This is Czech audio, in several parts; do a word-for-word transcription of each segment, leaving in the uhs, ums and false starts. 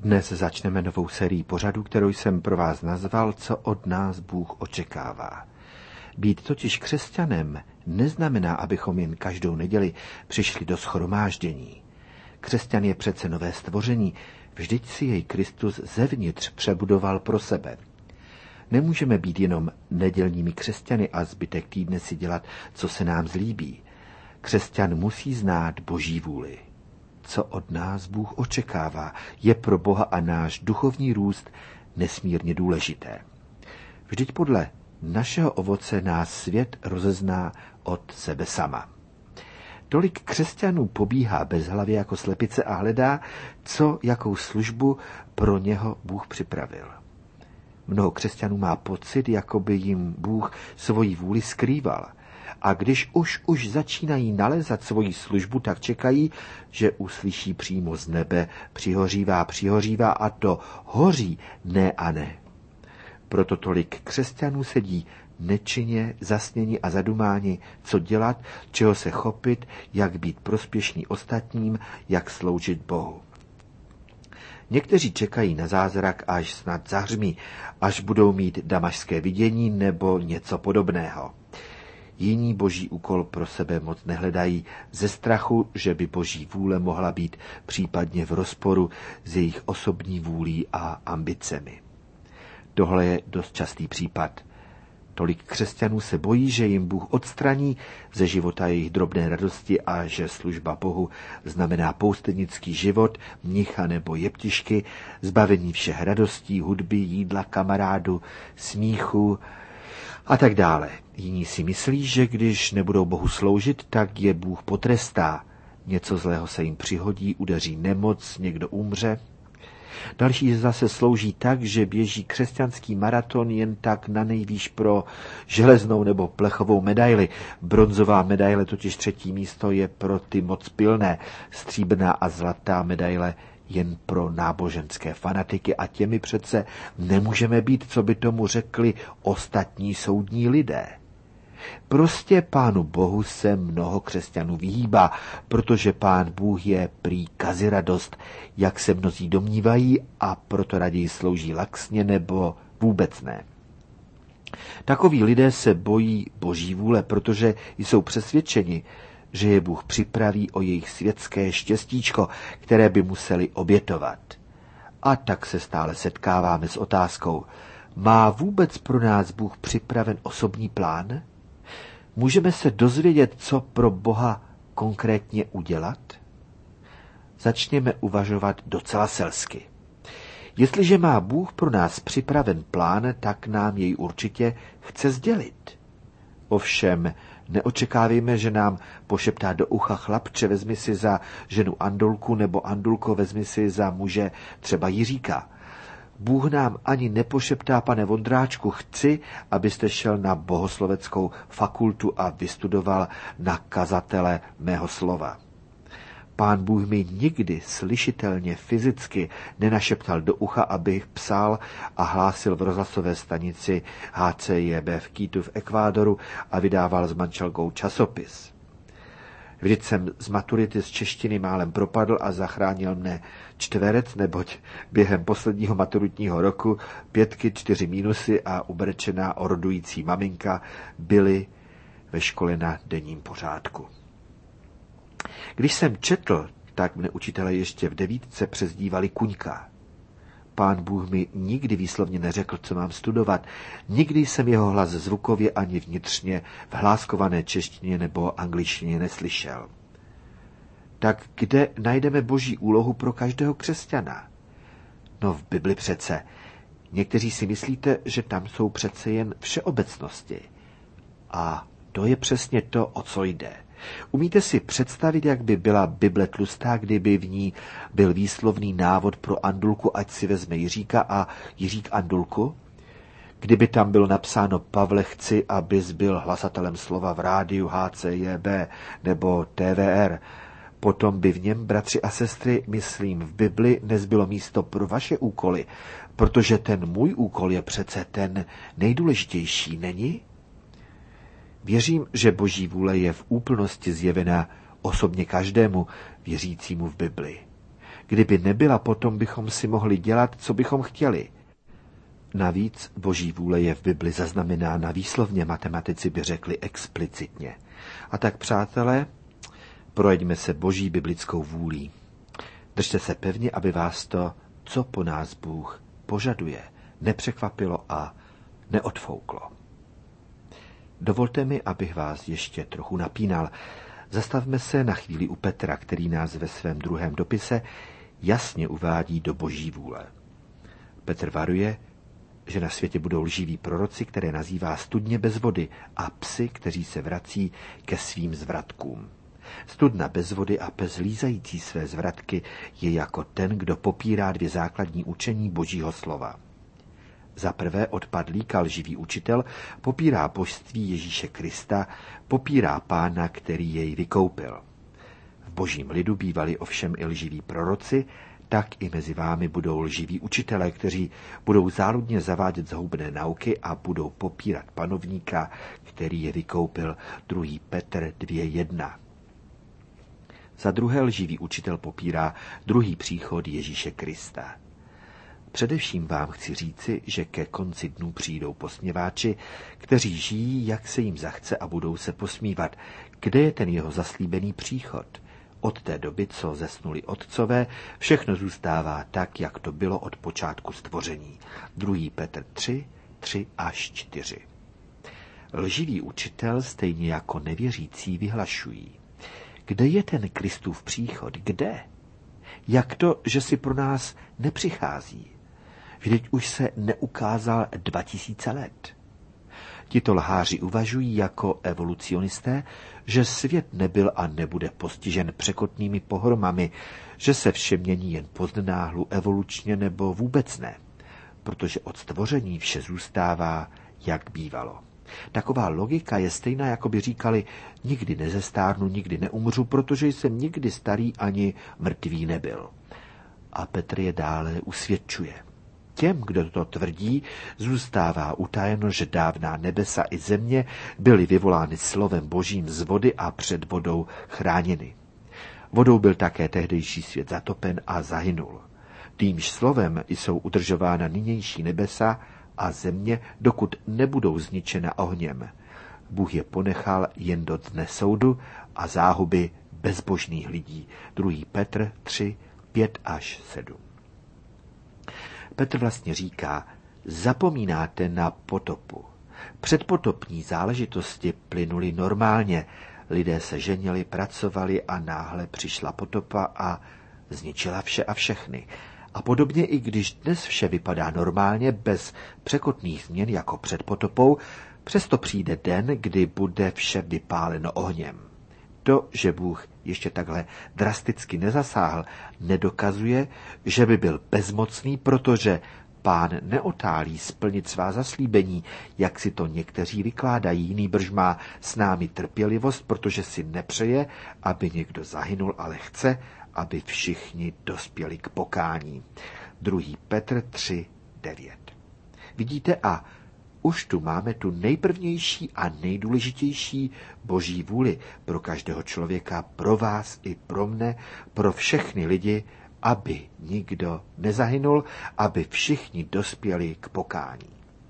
Dnes začneme novou sérii pořadu, kterou jsem pro vás nazval Co od nás Bůh očekává. Být totiž křesťanem neznamená, abychom jen každou neděli přišli do shromáždění. Křesťan je přece nové stvoření, vždyť si jej Kristus zevnitř přebudoval pro sebe. Nemůžeme být jenom nedělními křesťany a zbytek týdne si dělat, co se nám zlíbí. Křesťan musí znát Boží vůli. Co od nás Bůh očekává, je pro Boha a náš duchovní růst nesmírně důležité. Vždyť podle našeho ovoce nás svět rozezná od sebe sama. Tolik křesťanů pobíhá bezhlavě jako slepice a hledá, co jakou službu pro něho Bůh připravil. Mnoho křesťanů má pocit, jako by jim Bůh svoji vůli skrýval. A když už už začínají nalézat svoji službu, tak čekají, že uslyší přímo z nebe přihořívá, přihořívá a to hoří, ne a ne. Proto tolik křesťanů sedí nečinně, zasněni a zadumáni, co dělat, čeho se chopit, jak být prospěšný ostatním, jak sloužit Bohu. Někteří čekají na zázrak, až snad zahřmí, až budou mít damašské vidění nebo něco podobného. Jiní Boží úkol pro sebe moc nehledají ze strachu, že by Boží vůle mohla být případně v rozporu s jejich osobní vůlí a ambicemi. Tohle je dost častý případ. Tolik křesťanů se bojí, že jim Bůh odstraní ze života jejich drobné radosti a že služba Bohu znamená poustevnický život, mnicha nebo jeptišky, zbavení všech radostí, hudby, jídla, kamarádu, smíchu a tak dále. Jiní si myslí, že když nebudou Bohu sloužit, tak je Bůh potrestá. Něco zlého se jim přihodí, udeří nemoc, někdo umře. Další zase slouží tak, že běží křesťanský maraton jen tak na nejvýš pro železnou nebo plechovou medaili. Bronzová medaile, totiž třetí místo, je pro ty moc pilné. Stříbrná a zlatá medaile jen pro náboženské fanatiky a těmi přece nemůžeme být, co by tomu řekli ostatní soudní lidé. Prostě Pánu Bohu se mnoho křesťanů vyhýbá, protože Pán Bůh je prý kaziradost, jak se mnozí domnívají, a proto raději slouží laxně nebo vůbec ne. Takoví lidé se bojí Boží vůle, protože jsou přesvědčeni, že je Bůh připraví o jejich světské štěstíčko, které by museli obětovat. A tak se stále setkáváme s otázkou, má vůbec pro nás Bůh připraven osobní plán? Můžeme se dozvědět, co pro Boha konkrétně udělat? Začněme uvažovat docela selsky. Jestliže má Bůh pro nás připraven plán, tak nám jej určitě chce sdělit. Ovšem, neočekávejme, že nám pošeptá do ucha chlapče, vezmi si za ženu Andulku, nebo Andulko, vezmi si za muže třeba Jiříka. Bůh nám ani nepošeptá, pane Vondráčku, chci, abyste šel na bohosloveckou fakultu a vystudoval na kazatele mého slova. Pán Bůh mi nikdy slyšitelně fyzicky nenašeptal do ucha, abych psal a hlásil v rozhlasové stanici H C J B v Quítu v Ekvádoru a vydával s manželkou časopis. Vždyť jsem z maturity z češtiny málem propadl a zachránil mne čtverec, neboť během posledního maturitního roku pětky, čtyři mínusy a ubrečená orodující maminka byly ve škole na denním pořádku. Když jsem četl, tak mne učitelé ještě v devítce přezdívali Kuňka. Pán Bůh mi nikdy výslovně neřekl, co mám studovat. Nikdy jsem jeho hlas zvukově ani vnitřně v hláskované češtině nebo angličtině neslyšel. Tak kde najdeme Boží úlohu pro každého křesťana? No v Bibli přece. Někteří si myslíte, že tam jsou přece jen všeobecnosti. A to je přesně to, o co jde. Umíte si představit, jak by byla Bible tlustá, kdyby v ní byl výslovný návod pro Andulku, ať si vezme Jiříka a Jiřík Andulku? Kdyby tam bylo napsáno Pavle, chci, abys byl hlasatelem slova v rádiu H C J B nebo T V R, potom by v něm, bratři a sestry, myslím, v Bibli nezbylo místo pro vaše úkoly, protože ten můj úkol je přece ten nejdůležitější, není? Věřím, že Boží vůle je v úplnosti zjevena osobně každému věřícímu v Bibli. Kdyby nebyla, potom bychom si mohli dělat, co bychom chtěli. Navíc boží vůle je v Bibli zaznamenána výslovně, matematici by řekli explicitně. A tak, přátelé, projeďme se boží biblickou vůlí. Držte se pevně, aby vás to, co po nás Bůh požaduje, nepřekvapilo a neodfouklo. Dovolte mi, abych vás ještě trochu napínal. Zastavme se na chvíli u Petra, který nás ve svém druhém dopise jasně uvádí do boží vůle. Petr varuje, že na světě budou lživí proroci, které nazývá studně bez vody, a psi, kteří se vrací ke svým zvratkům. Studna bez vody a pes lízající své zvratky je jako ten, kdo popírá dvě základní učení božího slova. Za prvé odpadlík a lživý učitel popírá božství Ježíše Krista, popírá Pána, který jej vykoupil. V božím lidu bývali ovšem i lživí proroci, tak i mezi vámi budou lživí učitelé, kteří budou záludně zavádět zhoubné nauky a budou popírat panovníka, který je vykoupil. druhý Petr dva jedna. Za druhé lživý učitel popírá druhý příchod Ježíše Krista. Především vám chci říci, že ke konci dnů přijdou posměváči, kteří žijí, jak se jim zachce, a budou se posmívat. Kde je ten jeho zaslíbený příchod? Od té doby, co zesnuli otcové, všechno zůstává tak, jak to bylo od počátku stvoření. druhý Petr tři, tři až čtyři. Lživý učitel stejně jako nevěřící vyhlašují. Kde je ten Kristův příchod? Kde? Jak to, že si pro nás nepřichází? Vždyť už se neukázal dva tisíce let. Tito lháři uvažují jako evolucionisté, že svět nebyl a nebude postižen překotnými pohromami, že se vše mění jen poznáhlu evolučně nebo vůbec ne, protože od stvoření vše zůstává, jak bývalo. Taková logika je stejná, jako by říkali, nikdy nezestárnu, nikdy neumřu, protože jsem nikdy starý ani mrtvý nebyl. A Petr je dále usvědčuje. Těm, kdo to tvrdí, zůstává utajeno, že dávná nebesa i země byly vyvolány slovem božím z vody a před vodou chráněny. Vodou byl také tehdejší svět zatopen a zahynul. Týmž slovem jsou udržována nynější nebesa a země, dokud nebudou zničena ohněm. Bůh je ponechal jen do dne soudu a záhuby bezbožných lidí. druhý Petr tři, pět až sedm. Petr vlastně říká, zapomínáte na potopu. Předpotopní záležitosti plynuly normálně. Lidé se ženili, pracovali a náhle přišla potopa a zničila vše a všechny. A podobně, i když dnes vše vypadá normálně, bez překotných změn jako před potopou, přesto přijde den, kdy bude vše vypáleno ohněm. To, že Bůh ještě takhle drasticky nezasáhl, nedokazuje, že by byl bezmocný, protože Pán neotálí splnit svá zaslíbení, jak si to někteří vykládají. Nýbrž má s námi trpělivost, protože si nepřeje, aby někdo zahynul, ale chce, aby všichni dospěli k pokání. druhý Petr tři, devět. Vidíte, a už tu máme tu nejprvnější a nejdůležitější boží vůli pro každého člověka, pro vás i pro mne, pro všechny lidi, aby nikdo nezahynul, aby všichni dospěli k pokání.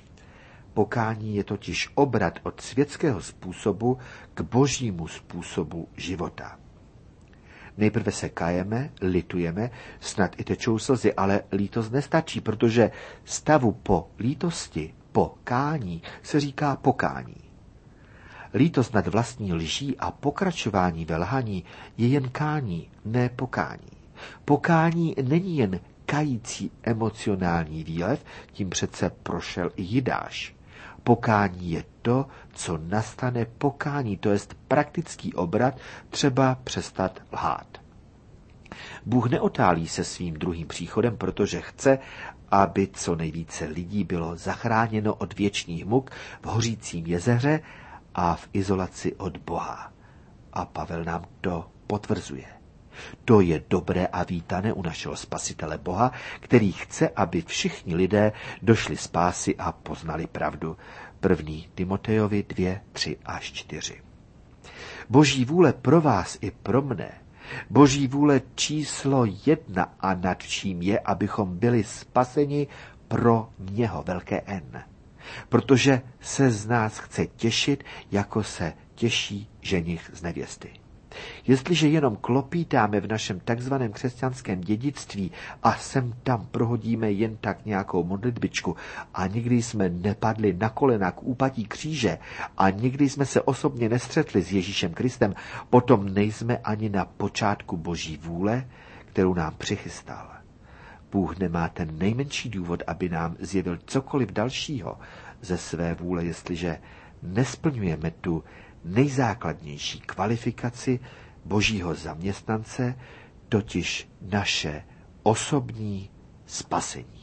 Pokání je totiž obrat od světského způsobu k božímu způsobu života. Nejprve se kajeme, litujeme, snad i tečou slzy, ale lítost nestačí, protože stavu po lítosti, po kání, se říká pokání. Lítost nad vlastní lží a pokračování ve lhaní je jen kání, ne pokání. Pokání není jen kající emocionální výlev, tím přece prošel i Jidáš. Pokání je to, co nastane pokání, to jest praktický obrat, třeba přestat lhát. Bůh neotálí se svým druhým příchodem, protože chce, aby co nejvíce lidí bylo zachráněno od věčných muk v hořícím jezeře a v izolaci od Boha. A Pavel nám to potvrzuje. To je dobré a vítané u našeho Spasitele Boha, který chce, aby všichni lidé došli spásy a poznali pravdu. první Timotejovi dva, tři až čtyři. Boží vůle pro vás i pro mne Boží vůle číslo jedna a nad vším je, abychom byli spaseni pro něho, velké N. Protože se z nás chce těšit, jako se těší ženich z nevěsty. Jestliže jenom klopítáme v našem takzvaném křesťanském dědictví a sem tam prohodíme jen tak nějakou modlitbičku a nikdy jsme nepadli na kolena k úpatí kříže a nikdy jsme se osobně nestřetli s Ježíšem Kristem, potom nejsme ani na počátku Boží vůle, kterou nám přichystal. Bůh nemá ten nejmenší důvod, aby nám zjevil cokoliv dalšího ze své vůle, jestliže nesplňujeme tu nejzákladnější kvalifikaci Božího zaměstnance, totiž naše osobní spasení.